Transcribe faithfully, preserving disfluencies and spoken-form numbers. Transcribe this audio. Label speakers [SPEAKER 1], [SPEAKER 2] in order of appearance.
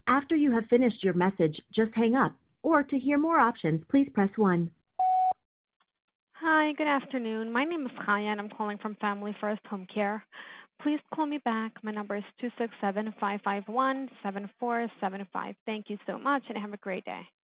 [SPEAKER 1] After you have finished your message, just hang up. Or to hear more options, please press one.
[SPEAKER 2] Hi, good afternoon. My name is Chaya, and I'm calling from Family First Home Care. Please call me back. My number is two six seven, five five one, seven four seven five. Thank you so much, and have a great day.